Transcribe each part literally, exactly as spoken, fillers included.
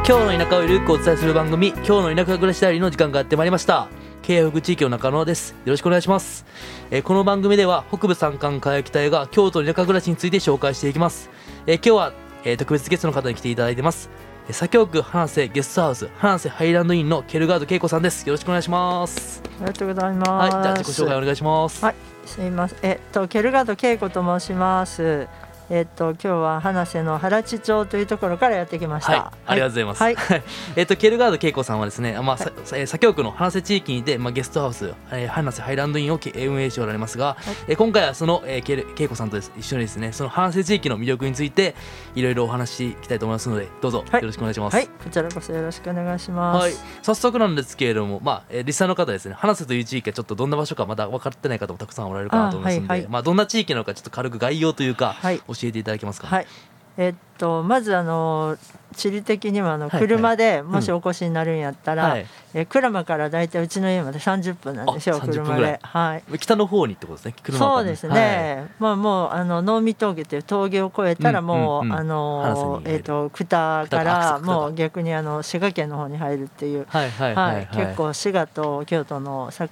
今日の田舎をゆるくお伝えする番組、今日の田舎暮らしダイアリーの時間がやってまいりました。京北地域の中野です。よろしくお願いします。えー、この番組では北部山間海域隊が京都の田舎暮らしについて紹介していきます。えー、今日は、えー、特別ゲストの方に来ていただいてます。えー、左京区花瀬ゲストハウス花瀬ハイランドインのケルガード恵子さんです。よろしくお願いします。 ありがとうございます。 はい、じゃあ自己紹介お願いします。 はい、すみません。えっとケルガード恵子と申します。えっと今日は花瀬の原地町というところからやってきました。 はい、ありがとうございます。 はい、 えっとケルガード恵子さんはですね、まあ、はい、左京区の花瀬地域にて、まあ、ゲストハウス、えー、花瀬ハイランドインを運営しておられますが、はい、えー、今回はその、えー、恵子さんとです一緒にですね、その花瀬地域の魅力についていろいろお話しいきたいと思いますので、どうぞよろしくお願いします。 はい、はい、こちらこそよろしくお願いします。 はい、早速なんですけれども、まあえー、リスナーの方ですね、花瀬という地域はちょっとどんな場所かまだ分かってない方もたくさんおられるかなと思いますので、はいはい、まあ、どんな地域なのかちょっと軽く概要というか、はい、教えていただけますか。 はい、えっとまずあの地理的にはあの車でもしお越しになるんやったら、はいはい、うん、え鞍馬からだいたいうちの家までさんじゅっぷんなんですよ、車で。はい、 北の方にってことですね、車から。そうですね、はい、まあ、もうあの能見峠という峠を越えたらもう、うんうんうん、あのえー、と北からもう逆にあの滋賀県の方に入るっていう、はいはいはいはい、結構滋賀と京都の境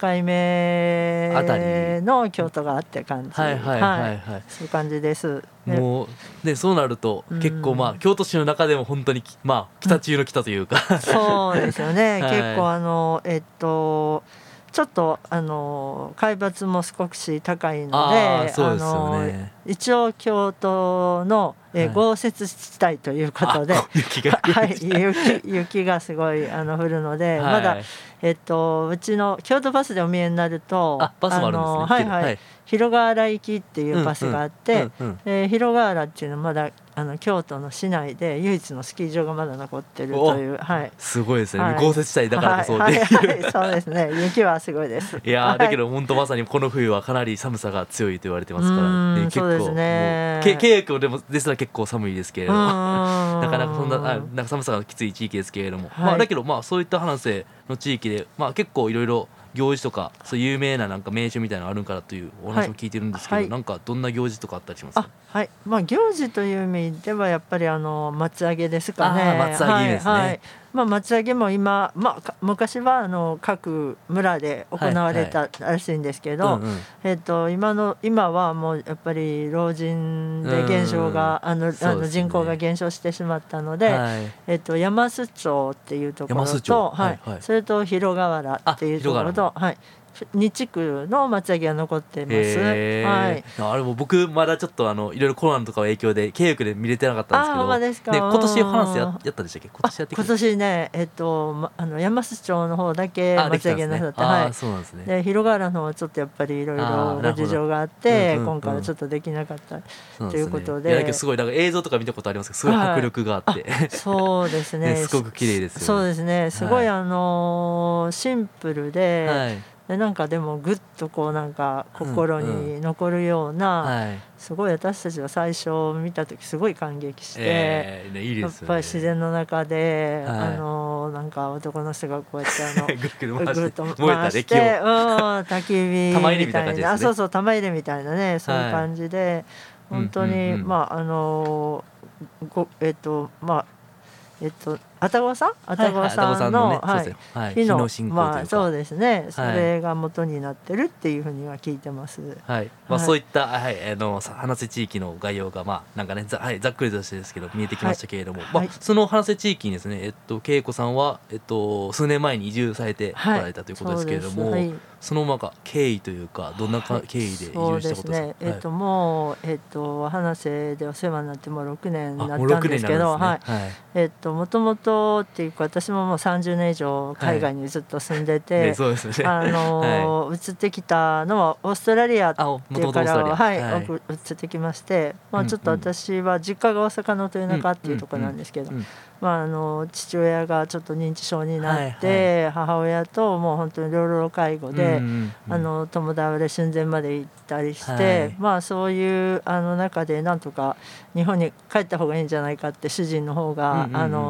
目の京都があって感じ、はいはいはいはい、そういう感じです。 もうでそうなると結構まあ京都市の中でも本当にまあ北中の北というか、うん、 そうですよね、はい、結構あのえっとちょっとあの海抜も少し高いので、そうですよね、あの一応京都の、えー、豪雪地帯ということで、はい、雪が、はい、雪, 雪がすごいあの降るので、はい、まだ、えっと、うちの京都バスでお見えになると、 あバスもあるんですね、 はいはい、はい、広川原行きっていうバスがあって、うんうんうんうん、えー、広川原っていうのはまだあの京都の市内で唯一のスキー場がまだ残ってるという、はい、 すごいですね、はい、豪雪地帯だからこそできる、はいはいはい、 そうですね、雪はすごいです。 いや、はい、だけど本当まさにこの冬はかなり寒さが強いと言われてますから、ね、結構そうですね、 契約でもですら結構寒いですけれどもなかなかそんな、あなんか寒さがきつい地域ですけれども、はい、まあ、だけどまあそういった花瀬の地域で、まあ、結構いろいろ行事とかそう有名ななんか名所みたいなのあるんかなというお話を聞いてるんですけど、はい、なんかどんな行事とかあったりしますか。 あ、はい、まあ、行事という意味ではやっぱりあの松上げですかね。 あ、松上げですね、はいはい、 まあ、松上げも今、まあ、昔はあの各村で行われたらしいんですけど、はいはい、うんうん、えー、と 今の今はもうやっぱり老人で減少が、あの、あの人口が減少してしまったので、はい、えー、と山須町っていうところと、はいはい、それと広川原っていうところと、はい、に地区の松上げが残っています。はい、 あれも僕まだちょっとあのいろいろコロナとかの影響で契約で見れてなかったんですけど、 あ、ですか、 ね、今年話ややったでしたっけ。今年やって今年ね、えっと、ま、あの山須町の方だけ松上げなさって、はい、そうなんですね。で広川原の方はちょっとやっぱりいろいろご事情があって、うんうんうん、今回はちょっとできなかったということで、 いやだけどすごいだから映像とか見たことありますけどすごい迫力があって、はい、 そうですねね、すごく綺麗ですよね。 そうですね、すごい、はい、あのシンプルで、はい、でなんかでもぐっとこうなんか心に残るような、うんうん、はい、すごい私たちは最初見た時すごい感激して、えーね、いいですよね、やっぱり自然の中で、はい、あのなんか男の人がこうやってあのぐるっと回して、うん、焚き火みたいな、あ、そうそう、玉入れみたいなね、そういう感じで、はい、本当に、うんうんうん、まああのごえっとまあえっと愛宕さん愛宕さんの火の信仰というか、まあ、そうですね、それが元になってるっていうふうには聞いてます。 はい、まあ、そういった、はい、あの花瀬地域の概要がまあなんかね ざ,、はい、ざっくりとしてですけど見えてきましたけれども、はい、まあ、その花瀬地域にですね、えっと、恵子さんは、えっと、数年前に移住されてこられたということですけれども、はい、そのまま経緯というかどんなか経緯で移住したことですか。はい、そうですね、 えっと、もう、えっと、花瀬でお世話になってもうろくねんになったんですけど、はい、えっと、もともとっていうか私ももうさんじゅうねん以上海外にずっと住んでて、はいね、そうですね、あの、はい、移ってきたのはオーストラリアっていうからは、はいはい、移ってきまして、まあ、ちょっと私は実家が大阪の豊中っていうところなんですけど、うんうんうん、まあ、あの父親がちょっと認知症になって、はいはい、母親ともう本当に老老介護で、うんうんうん、あの共倒れ寸前まで行ったりして、はい、まあ、そういうあの中でなんとか日本に帰った方がいいんじゃないかって主人の方が、うんうんうん、あのまあ、主人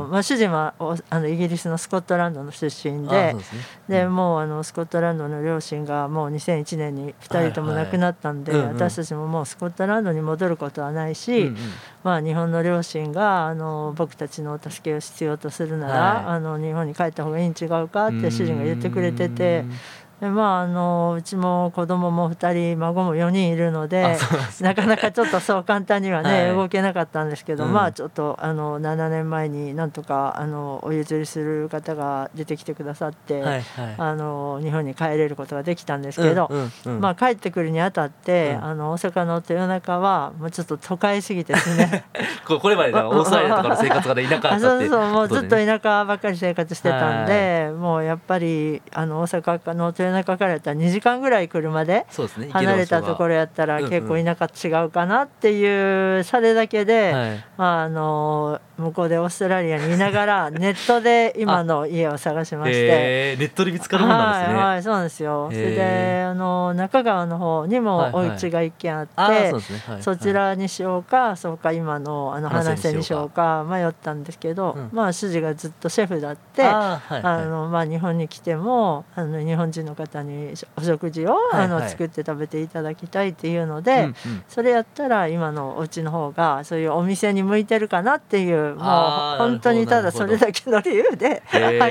はあのイギリスのスコットランドの出身で、で、ね、でもうあのスコットランドの両親がもうにせんいちねんにふたりとも亡くなったんで、はいはい、私たちももうスコットランドに戻ることはないし、うんうん、まあ、日本の両親があの僕たちの助けを必要とするなら、はい、あの日本に帰った方がいいに違うかって主人が言ってくれてて、で、まあ、あのうちも子供もふたり孫もよにんいるの で, でなかなかちょっとそう簡単にはね、はい、動けなかったんですけど、うん、まあちょっとあのななねんまえになんとかあのお譲りする方が出てきてくださって、はいはい、あの日本に帰れることができたんですけど、うんうんうん、まあ、帰ってくるにあたって、うん、あの大阪の豊中はもうちょっと都会すぎてですねこれまでオーストラリアとかの生活が、ね、田舎だったってそうそう、もうずっと田舎ばっかり生活してたんで、はい、もうやっぱりあの大阪の豊中からやったらにじかんぐらい車で離れたところやったら結構田舎違うかなっていうそれだけで、はい、あの向こうでオーストラリアにいながらネットで今の家を探しましてえー、ネットで見つかるもんなんですね。 はい、はい、そうなんですよ。それであの中川の方にもお家が一軒あって、はいはい、 そ, ねはい、そちらにしようかそうか今のあの花瀬にしようか迷ったんですけど、うん、まあ主人がずっとシェフだって、あ、はいはい、あのまあ、日本に来てもあの日本人の方にお食事を、はいはい、あの作って食べていただきたいっていうので、うんうん、それやったら今のお家の方がそういうお店に向いてるかなっていうもう本当にただそれだけの理由で、はい、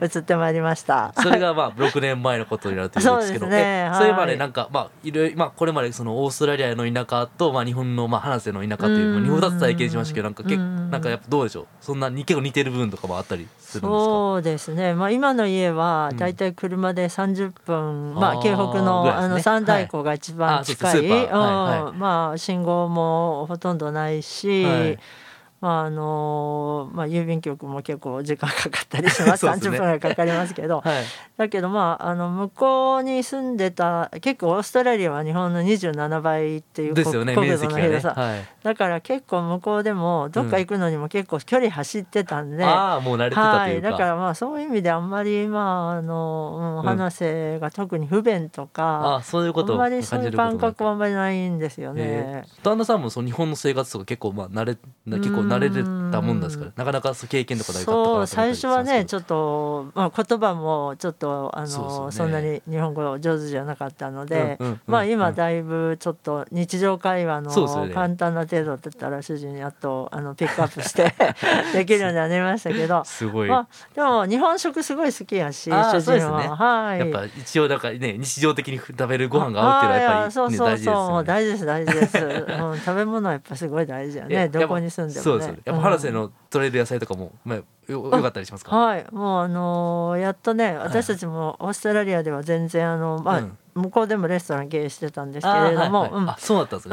移ってまいりました。 それがまあろくねんまえのことになるというんですけど、そうですね、はい、そういえばね、なんかまあいろいろ、まあ、これまでそのオーストラリアの田舎と、まあ、日本のまあ花瀬の田舎というにほん立つ体験しましたけど、なんか結構なんかやっぱどうでしょう、そんなに結構似てる部分とかもあったりするんですか？ そうですね、まあ、今の家はだいたい車でさんじゅっぷん、うん、まあ、京北 の, あの三大湖が一番近い、まあ、信号もほとんどないし、はい、まああのまあ、郵便局も結構時間かかったりします。さんじゅっぷんぐらいかかりますけど、はい、だけど、まあ、あの向こうに住んでた結構オーストラリアは日本のにじゅうななばいっていう国土の広さ、ね、はい、だから結構向こうでもどっか行くのにも結構距離走ってたんで、うん、 ああもう慣れてたというか、 はい、だからまあそういう意味であんまり、まああの花瀬が特に不便とか、うん、あ, そういうことあんまりそういう感覚はあんまりないんですよね。 旦那さんもその日本の生活とか結構まあ慣れ結構慣れてたもんですから、なかなかそう経験とかないかったかなと思ったりしますけど。 そう、最初はねちょっと、まあ、言葉もちょっとあの そ, う そ, ね、そんなに日本語上手じゃなかったので、うんうんうん、まあ、今だいぶちょっと日常会話の簡単な程度だったら主人にやっとあのピックアップしてできるようになりましたけどすごい、 まあ、でも日本食すごい好きやし主人は、ね、はい、 やっぱ一応なんか、ね、日常的に食べるご飯が合うっていうのはやっぱり、ね、 そうそうそう、 大事ですよね、大事です大事です、うん、食べ物はやっぱすごい大事やね、どこに住んでもね。 そうですよね、やっぱ原瀬の取れる野菜とかも、まあ、よ, よかったりしますか？ はい、もうあのー、やっとね私たちもオーストラリアでは全然あの、まあ、うん、向こうでもレストラン経営してたんですけれども、 はいはい、うん、あ、そうだったんですね、 うん、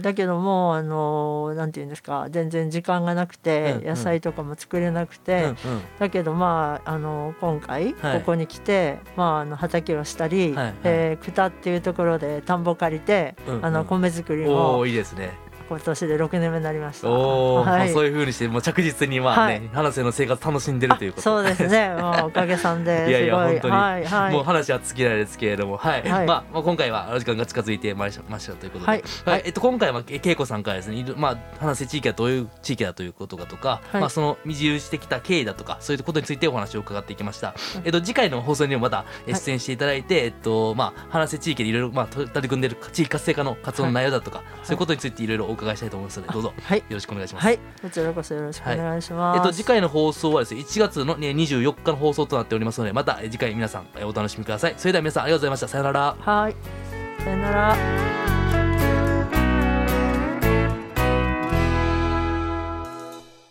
だけどもあのなんていうんですか、全然時間がなくて、うんうん、野菜とかも作れなくて、うんうん、だけどまああの今回ここに来て、はい、まあ、あの畑をしたり、はいはい、えー、クタっていうところで田んぼ借りて、うんうん、あの米作りも、 おー、いいですね、 今年でろくねんめになりました。 お、はい、そういう風にしてもう着実にまあね、はい、花瀬の生活楽しんでるということ。 そうですね、もうおかげさんですごいいやいや本当に、 はいはい、 もう話は尽きないですけれども、はい、はい、まあ、今回はお時間が近づいてまいりましたということで、はいはい、えっと、今回は恵子さんからですね、まあ、花瀬地域はどういう地域だということかとか、はい、まあ、その移住してきた経緯だとかそういうことについてお話を伺っていきました、はい、えっと、次回の放送にもまた出演していただいて、はい、えっとまあ、花瀬地域でいろいろまあ取り組んでいる地域活性化の活動の内容だとか、はい、そういうことについていろいろお伺いしたいと思いますので、どうぞ、はい、よろしくお願いします。 はい、こちらこそよろしくお願いします、 はい、えっと、次回の放送はですねいちがつのにじゅうよっかの放送となっておりますので、また次回皆さんお楽しみください。それでは皆さんありがとうございました。さよなら。 はい、さよなら。